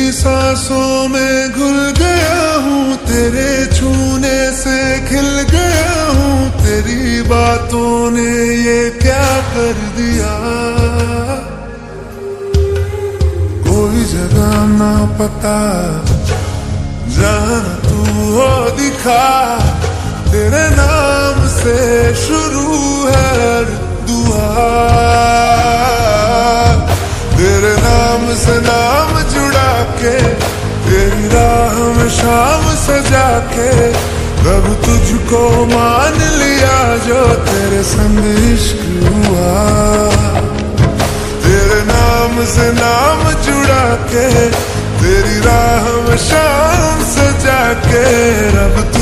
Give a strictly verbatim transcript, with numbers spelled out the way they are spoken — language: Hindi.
तेरी सांसों में घुल गया हूँ, तेरे छूने से खिल गया हूँ। तेरी बातों ने ये क्या कर दिया, कोई जगह ना पता, जाना तू हो दिखा। तेरे नाम से शुरू है हर दुआ, तेरे नाम से नाम जुड़ा के, तेरी राह में शाम सजा के, रब तुझको मान लिया जो तेरे संग इश्क हुआ। तेरे नाम से नाम जुड़ा के, तेरी राह में शाम सजा के, रब